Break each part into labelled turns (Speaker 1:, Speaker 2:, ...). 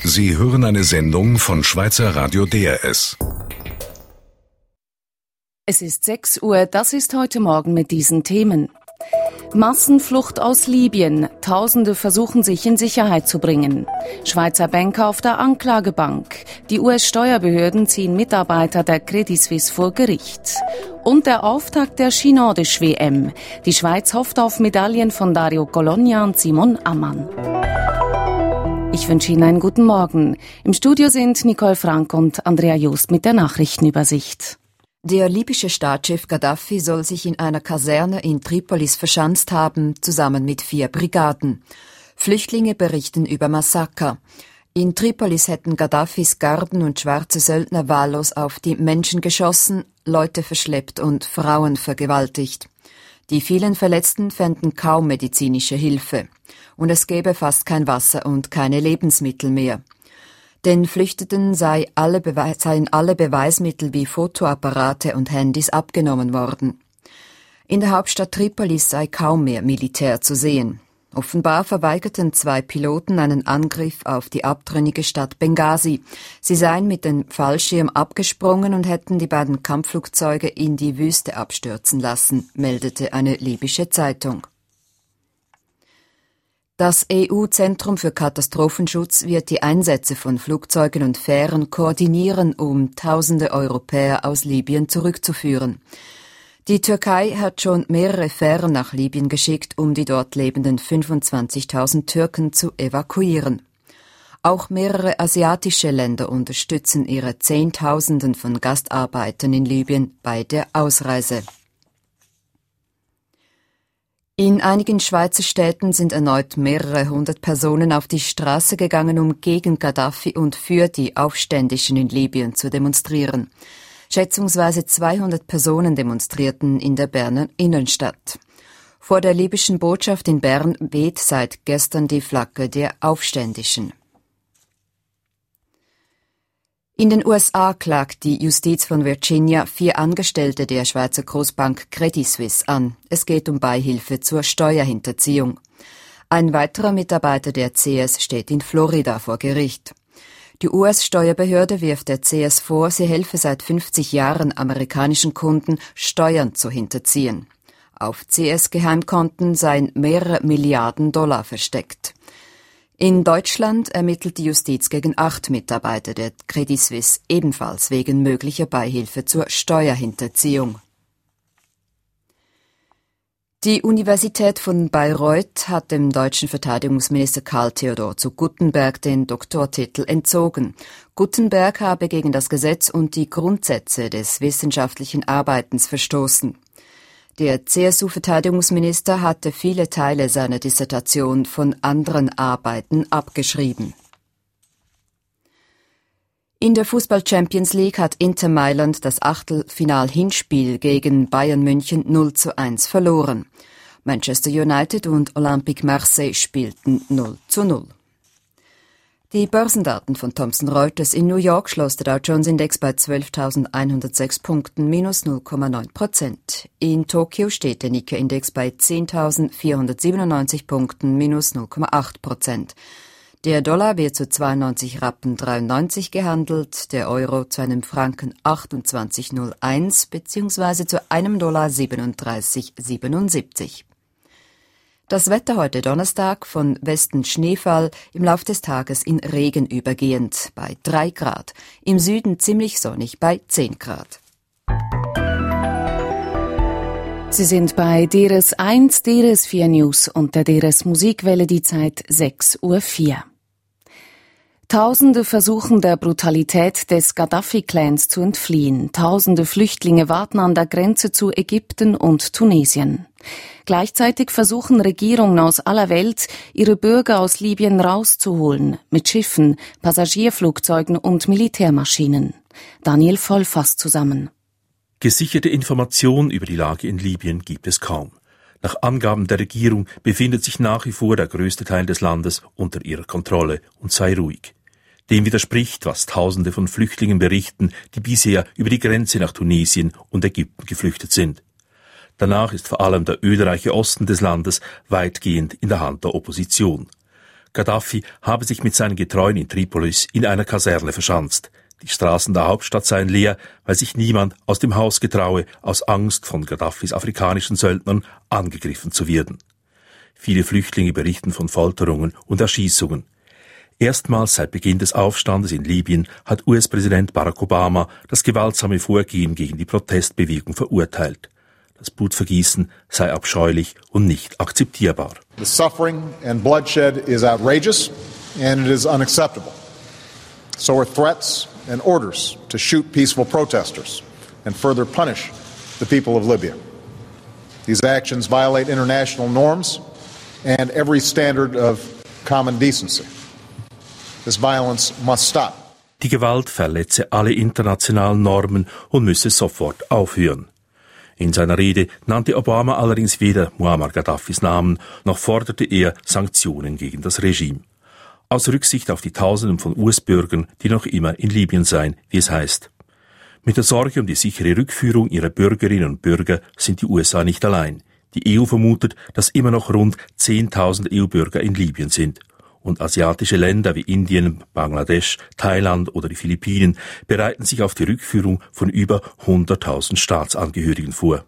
Speaker 1: Sie hören eine Sendung von Schweizer Radio DRS.
Speaker 2: Es ist 6 Uhr, das ist heute Morgen mit diesen Themen. Massenflucht aus Libyen. Tausende versuchen sich in Sicherheit zu bringen. Schweizer Banker auf der Anklagebank. Die US-Steuerbehörden ziehen Mitarbeiter der Credit Suisse vor Gericht. Und der Auftakt der Ski-Nordisch-WM. Die Schweiz hofft auf Medaillen von Dario Colonia und Simon Ammann. Ich wünsche Ihnen einen guten Morgen. Im Studio sind Nicole Frank und Andrea Just mit der Nachrichtenübersicht.
Speaker 3: Der libysche Staatschef Gaddafi soll sich in einer Kaserne in Tripolis verschanzt haben, zusammen mit 4 Brigaden. Flüchtlinge berichten über Massaker. In Tripolis hätten Gaddafis Garden und schwarze Söldner wahllos auf die Menschen geschossen, Leute verschleppt und Frauen vergewaltigt. Die vielen Verletzten fänden kaum medizinische Hilfe. Und es gäbe fast kein Wasser und keine Lebensmittel mehr. Den Flüchtenden seien alle Beweismittel wie Fotoapparate und Handys abgenommen worden. In der Hauptstadt Tripolis sei kaum mehr Militär zu sehen. Offenbar verweigerten 2 Piloten einen Angriff auf die abtrünnige Stadt Benghazi. Sie seien mit dem Fallschirm abgesprungen und hätten die beiden Kampfflugzeuge in die Wüste abstürzen lassen, meldete eine libysche Zeitung. Das EU-Zentrum für Katastrophenschutz wird die Einsätze von Flugzeugen und Fähren koordinieren, um Tausende Europäer aus Libyen zurückzuführen. Die Türkei hat schon mehrere Fähren nach Libyen geschickt, um die dort lebenden 25.000 Türken zu evakuieren. Auch mehrere asiatische Länder unterstützen ihre Zehntausenden von Gastarbeitern in Libyen bei der Ausreise. In einigen Schweizer Städten sind erneut mehrere hundert Personen auf die Straße gegangen, um gegen Gaddafi und für die Aufständischen in Libyen zu demonstrieren. Schätzungsweise 200 Personen demonstrierten in der Berner Innenstadt. Vor der libyschen Botschaft in Bern weht seit gestern die Flagge der Aufständischen. In den USA klagt die Justiz von Virginia 4 Angestellte der Schweizer Großbank Credit Suisse an. Es geht um Beihilfe zur Steuerhinterziehung. Ein weiterer Mitarbeiter der CS steht in Florida vor Gericht. Die US-Steuerbehörde wirft der CS vor, sie helfe seit 50 Jahren amerikanischen Kunden, Steuern zu hinterziehen. Auf CS-Geheimkonten seien mehrere Milliarden Dollar versteckt. In Deutschland ermittelt die Justiz gegen 8 Mitarbeiter der Credit Suisse, ebenfalls wegen möglicher Beihilfe zur Steuerhinterziehung. Die Universität von Bayreuth hat dem deutschen Verteidigungsminister Karl Theodor zu Guttenberg den Doktortitel entzogen. Guttenberg habe gegen das Gesetz und die Grundsätze des wissenschaftlichen Arbeitens verstoßen. Der CSU-Verteidigungsminister hatte viele Teile seiner Dissertation von anderen Arbeiten abgeschrieben. In der Fußball-Champions League hat Inter Mailand das Achtelfinal-Hinspiel gegen Bayern München 0:1 verloren. Manchester United und Olympique Marseille spielten 0:0. Die Börsendaten von Thomson Reuters: in New York schloss der Dow Jones Index bei 12.106 Punkten, minus 0,9%. In Tokio steht der Nikkei-Index bei 10.497 Punkten, minus 0,8%. Der Dollar wird zu 92 Rappen 93 gehandelt, der Euro zu einem Franken 28,01 bzw. zu einem Dollar 37,77. Das Wetter heute Donnerstag: von Westen Schneefall, im Lauf des Tages in Regen übergehend bei 3 Grad, im Süden ziemlich sonnig bei 10 Grad.
Speaker 2: Sie sind bei DRS 1, DRS 4 News und der DRS Musikwelle, die Zeit 6:04 Uhr. Tausende versuchen der Brutalität des Gaddafi-Clans zu entfliehen. Tausende Flüchtlinge warten an der Grenze zu Ägypten und Tunesien. Gleichzeitig versuchen Regierungen aus aller Welt, ihre Bürger aus Libyen rauszuholen, mit Schiffen, Passagierflugzeugen und Militärmaschinen. Daniel Voll fasst zusammen.
Speaker 4: Gesicherte Informationen über die Lage in Libyen gibt es kaum. Nach Angaben der Regierung befindet sich nach wie vor der größte Teil des Landes unter ihrer Kontrolle und sei ruhig. Dem widerspricht, was Tausende von Flüchtlingen berichten, die bisher über die Grenze nach Tunesien und Ägypten geflüchtet sind. Danach ist vor allem der ölreiche Osten des Landes weitgehend in der Hand der Opposition. Gaddafi habe sich mit seinen Getreuen in Tripolis in einer Kaserne verschanzt. Die Straßen der Hauptstadt seien leer, weil sich niemand aus dem Haus getraue, aus Angst, von Gaddafis afrikanischen Söldnern angegriffen zu werden. Viele Flüchtlinge berichten von Folterungen und Erschießungen. Erstmals seit Beginn des Aufstandes in Libyen hat US-Präsident Barack Obama das gewaltsame Vorgehen gegen die Protestbewegung verurteilt. Das Blutvergießen sei abscheulich und nicht akzeptierbar.
Speaker 5: The suffering and bloodshed is outrageous and it is unacceptable. So are threats and orders to shoot peaceful protesters and further punish the people of Libya. These actions violate international norms and every standard of common decency. This violence must stop.
Speaker 4: Die Gewalt verletze alle internationalen Normen und müsse sofort aufhören. In seiner Rede nannte Obama allerdings weder Muammar Gaddafis Namen, noch forderte er Sanktionen gegen das Regime. Aus Rücksicht auf die Tausenden von US-Bürgern, die noch immer in Libyen seien, wie es heißt. Mit der Sorge um die sichere Rückführung ihrer Bürgerinnen und Bürger sind die USA nicht allein. Die EU vermutet, dass immer noch rund 10.000 EU-Bürger in Libyen sind. Und asiatische Länder wie Indien, Bangladesch, Thailand oder die Philippinen bereiten sich auf die Rückführung von über 100.000 Staatsangehörigen vor.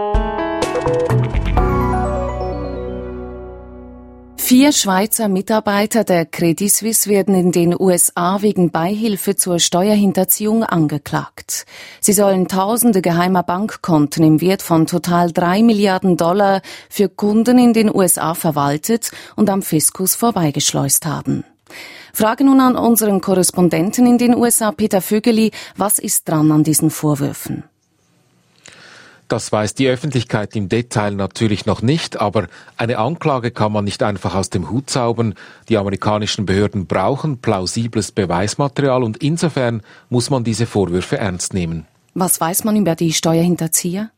Speaker 2: 4 Schweizer Mitarbeiter der Credit Suisse werden in den USA wegen Beihilfe zur Steuerhinterziehung angeklagt. Sie sollen Tausende geheimer Bankkonten im Wert von total $3 Milliarden für Kunden in den USA verwaltet und am Fiskus vorbeigeschleust haben. Frage nun an unseren Korrespondenten in den USA, Peter Vögeli, was ist dran an diesen Vorwürfen?
Speaker 6: Das weiß die Öffentlichkeit im Detail natürlich noch nicht, aber eine Anklage kann man nicht einfach aus dem Hut zaubern. Die amerikanischen Behörden brauchen plausibles Beweismaterial und insofern muss man diese Vorwürfe ernst nehmen.
Speaker 2: Was weiß man über die Steuerhinterzieher?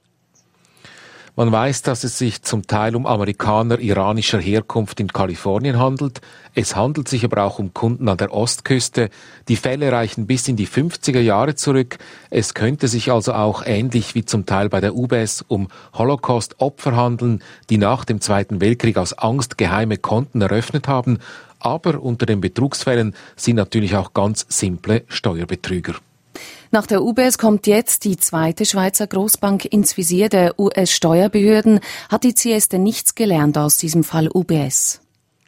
Speaker 6: Man weiß, dass es sich zum Teil um Amerikaner iranischer Herkunft in Kalifornien handelt. Es handelt sich aber auch um Kunden an der Ostküste. Die Fälle reichen bis in die 50er Jahre zurück. Es könnte sich also auch ähnlich wie zum Teil bei der UBS um Holocaust-Opfer handeln, die nach dem Zweiten Weltkrieg aus Angst geheime Konten eröffnet haben. Aber unter den Betrugsfällen sind natürlich auch ganz simple Steuerbetrüger.
Speaker 2: Nach der UBS kommt jetzt die zweite Schweizer Großbank ins Visier der US-Steuerbehörden. Hat die CS denn nichts gelernt aus diesem Fall UBS?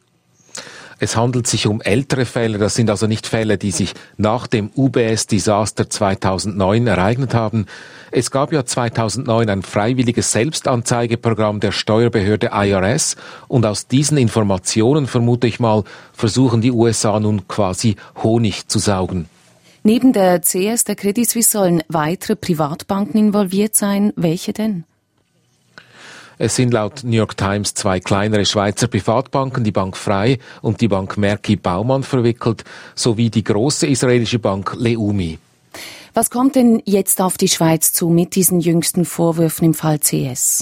Speaker 6: Es handelt sich um ältere Fälle, das sind also nicht Fälle, die sich nach dem UBS-Desaster 2009 ereignet haben. Es gab ja 2009 ein freiwilliges Selbstanzeigeprogramm der Steuerbehörde IRS und aus diesen Informationen, vermute ich mal, versuchen die USA nun quasi Honig zu saugen.
Speaker 2: Neben der CS, der Credit Suisse, sollen weitere Privatbanken involviert sein. Welche denn?
Speaker 6: Es sind laut New York Times 2 kleinere Schweizer Privatbanken, die Bank Frei und die Bank Merki Baumann verwickelt, sowie die große israelische Bank Leumi.
Speaker 2: Was kommt denn jetzt auf die Schweiz zu mit diesen jüngsten Vorwürfen im Fall CS?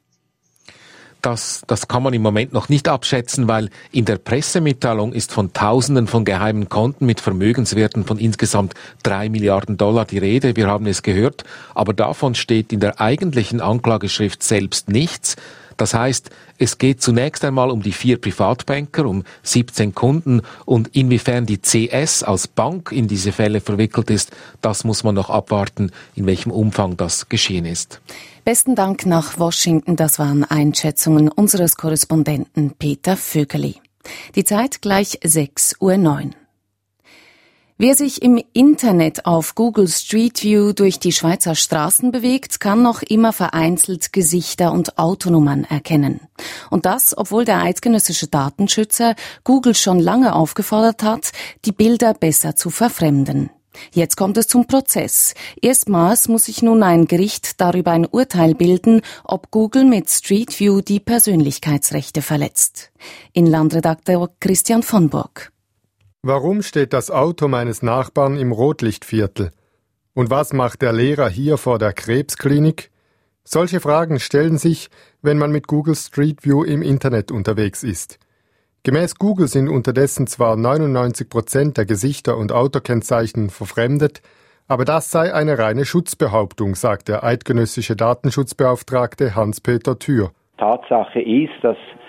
Speaker 6: Das kann man im Moment noch nicht abschätzen, weil in der Pressemitteilung ist von Tausenden von geheimen Konten mit Vermögenswerten von insgesamt $3 Milliarden die Rede. Wir haben es gehört, aber davon steht in der eigentlichen Anklageschrift selbst nichts. Das heißt, es geht zunächst einmal um die 4 Privatbanker, um 17 Kunden und inwiefern die CS als Bank in diese Fälle verwickelt ist, das muss man noch abwarten, in welchem Umfang das geschehen ist.
Speaker 2: Besten Dank nach Washington. Das waren Einschätzungen unseres Korrespondenten Peter Vögeli. Die Zeit gleich 6:09 Uhr. Wer sich im Internet auf Google Street View durch die Schweizer Straßen bewegt, kann noch immer vereinzelt Gesichter und Autonummern erkennen. Und das, obwohl der eidgenössische Datenschützer Google schon lange aufgefordert hat, die Bilder besser zu verfremden. Jetzt kommt es zum Prozess. Erstmals muss sich nun ein Gericht darüber ein Urteil bilden, ob Google mit Street View die Persönlichkeitsrechte verletzt. Inlandredakteur Christian von Burg.
Speaker 7: Warum steht das Auto meines Nachbarn im Rotlichtviertel? Und was macht der Lehrer hier vor der Krebsklinik? Solche Fragen stellen sich, wenn man mit Google Street View im Internet unterwegs ist. Gemäß Google sind unterdessen zwar 99% der Gesichter und Autokennzeichen verfremdet, aber das sei eine reine Schutzbehauptung, sagt der eidgenössische Datenschutzbeauftragte Hans-Peter Thür.
Speaker 8: Tatsache ist, dass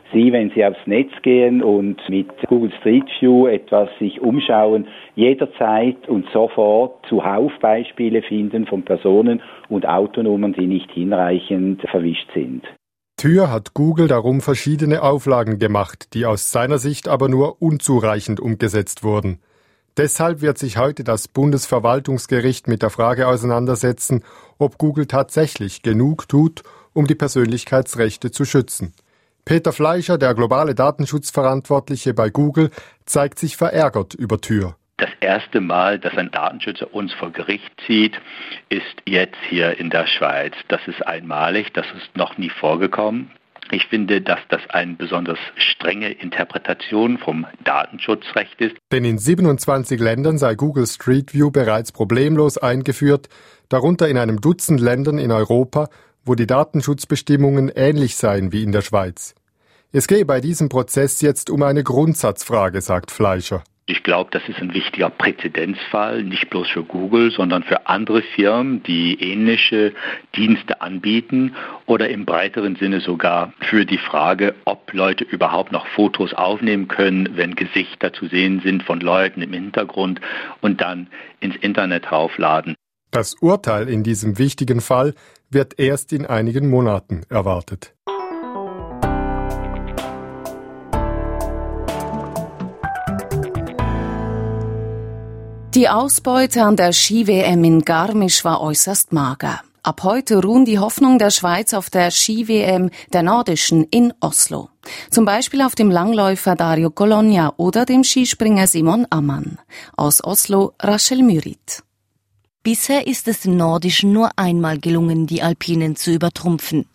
Speaker 8: Sie, wenn Sie aufs Netz gehen und mit Google Street View etwas sich umschauen, jederzeit und sofort zuhauf Beispiele finden von Personen und Autonummern, die nicht hinreichend verwischt sind.
Speaker 7: Tür hat Google darum verschiedene Auflagen gemacht, die aus seiner Sicht aber nur unzureichend umgesetzt wurden. Deshalb wird sich heute das Bundesverwaltungsgericht mit der Frage auseinandersetzen, ob Google tatsächlich genug tut, um die Persönlichkeitsrechte zu schützen. Peter Fleischer, der globale Datenschutzverantwortliche bei Google, zeigt sich verärgert über Tür.
Speaker 9: Das erste Mal, dass ein Datenschützer uns vor Gericht zieht, ist jetzt hier in der Schweiz. Das ist einmalig, das ist noch nie vorgekommen. Ich finde, dass das eine besonders strenge Interpretation vom Datenschutzrecht ist.
Speaker 7: Denn in 27 Ländern sei Google Street View bereits problemlos eingeführt, darunter in einem Dutzend Ländern in Europa, wo die Datenschutzbestimmungen ähnlich seien wie in der Schweiz. Es gehe bei diesem Prozess jetzt um eine Grundsatzfrage, sagt Fleischer.
Speaker 9: Ich glaube, das ist ein wichtiger Präzedenzfall, nicht bloß für Google, sondern für andere Firmen, die ähnliche Dienste anbieten oder im breiteren Sinne sogar für die Frage, ob Leute überhaupt noch Fotos aufnehmen können, wenn Gesichter zu sehen sind von Leuten im Hintergrund und dann ins Internet raufladen.
Speaker 7: Das Urteil in diesem wichtigen Fall wird erst in einigen Monaten erwartet.
Speaker 2: Die Ausbeute an der Ski-WM in Garmisch war äußerst mager. Ab heute ruhen die Hoffnungen der Schweiz auf der Ski-WM der Nordischen in Oslo. Zum Beispiel auf dem Langläufer Dario Cologna oder dem Skispringer Simon Ammann. Aus Oslo Rachel Mürit.
Speaker 10: Bisher ist es den Nordischen nur einmal gelungen, die Alpinen zu übertrumpfen.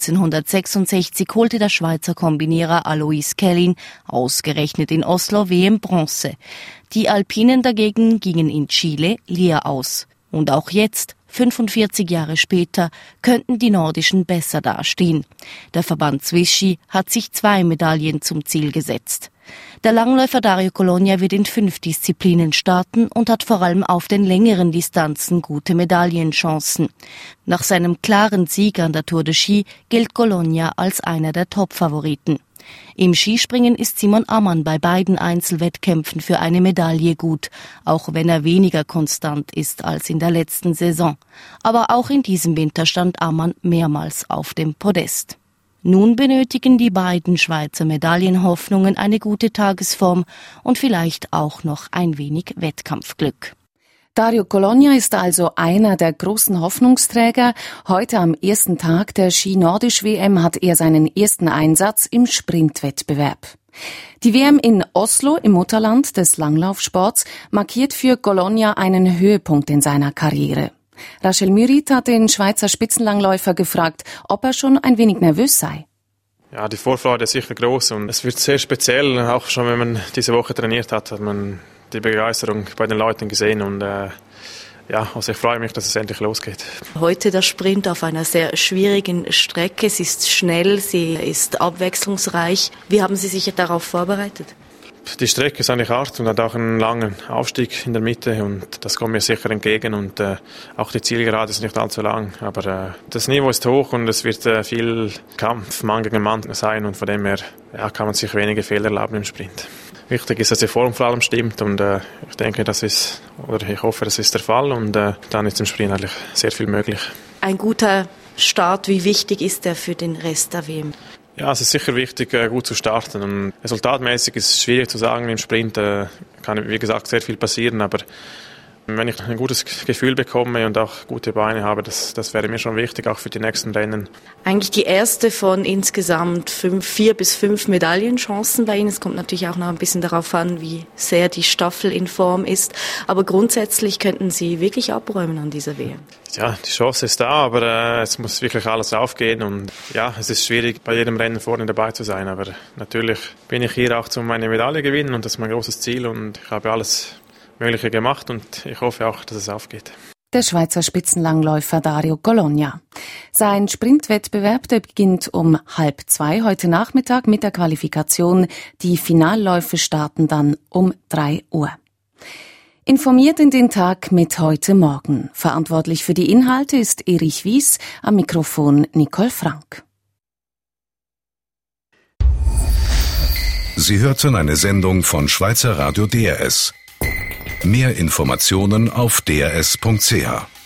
Speaker 10: 1966 holte der Schweizer Kombinierer Alois Kellin ausgerechnet in Oslo WM Bronze. Die Alpinen dagegen gingen in Chile leer aus. Und auch jetzt, 45 Jahre später, könnten die Nordischen besser dastehen. Der Verband Swiss Ski hat sich 2 Medaillen zum Ziel gesetzt. Der Langläufer Dario Cologna wird in 5 Disziplinen starten und hat vor allem auf den längeren Distanzen gute Medaillenchancen. Nach seinem klaren Sieg an der Tour de Ski gilt Cologna als einer der Top-Favoriten. Im Skispringen ist Simon Ammann bei beiden Einzelwettkämpfen für eine Medaille gut, auch wenn er weniger konstant ist als in der letzten Saison. Aber auch in diesem Winter stand Ammann mehrmals auf dem Podest. Nun benötigen die beiden Schweizer Medaillenhoffnungen eine gute Tagesform und vielleicht auch noch ein wenig Wettkampfglück.
Speaker 2: Dario Cologna ist also einer der großen Hoffnungsträger. Heute am ersten Tag der Ski-Nordisch-WM hat er seinen ersten Einsatz im Sprintwettbewerb. Die WM in Oslo im Mutterland des Langlaufsports markiert für Cologna einen Höhepunkt in seiner Karriere. Rachel Mürit hat den Schweizer Spitzenlangläufer gefragt, ob er schon ein wenig nervös sei.
Speaker 11: Ja, die Vorfreude ist sicher groß und es wird sehr speziell. Auch schon, wenn man diese Woche trainiert hat, hat man die Begeisterung bei den Leuten gesehen und also ich freue mich, dass es endlich losgeht.
Speaker 10: Heute der Sprint auf einer sehr schwierigen Strecke. Sie ist schnell, sie ist abwechslungsreich. Wie haben Sie sich darauf vorbereitet?
Speaker 11: Die Strecke ist eigentlich hart und hat auch einen langen Aufstieg in der Mitte und das kommt mir sicher entgegen und auch die Zielgerade ist nicht allzu lang, aber das Niveau ist hoch und es wird viel Kampf Mann gegen Mann sein und von dem her kann man sich wenige Fehler erlauben im Sprint. Wichtig ist, dass die Form vor allem stimmt und ich denke, ich hoffe, das ist der Fall und dann ist im Sprint eigentlich sehr viel möglich.
Speaker 10: Ein guter Start, wie wichtig ist der für den Rest der WM?
Speaker 11: Ja, es ist sicher wichtig, gut zu starten. Und resultatmäßig ist es schwierig zu sagen. Im Sprint kann, wie gesagt, sehr viel passieren. Aber wenn ich ein gutes Gefühl bekomme und auch gute Beine habe, das wäre mir schon wichtig, auch für die nächsten Rennen.
Speaker 10: Eigentlich die erste von insgesamt 4 bis 5 Medaillenchancen bei Ihnen. Es kommt natürlich auch noch ein bisschen darauf an, wie sehr die Staffel in Form ist. Aber grundsätzlich könnten Sie wirklich abräumen an dieser WM.
Speaker 11: Ja, die Chance ist da, aber es muss wirklich alles aufgehen. Und ja, es ist schwierig, bei jedem Rennen vorne dabei zu sein. Aber natürlich bin ich hier auch, um meine Medaille zu gewinnen und das ist mein großes Ziel. Und ich habe alles Mögliche gemacht und ich hoffe auch, dass es aufgeht.
Speaker 2: Der Schweizer Spitzenlangläufer Dario Cologna. Sein Sprintwettbewerb, der beginnt um 13:30 heute Nachmittag mit der Qualifikation. Die Finalläufe starten dann um 3 Uhr. Informiert in den Tag mit heute Morgen. Verantwortlich für die Inhalte ist Erich Wies, am Mikrofon Nicole Frank.
Speaker 1: Sie hörten eine Sendung von Schweizer Radio DRS. Mehr Informationen auf drs.ch.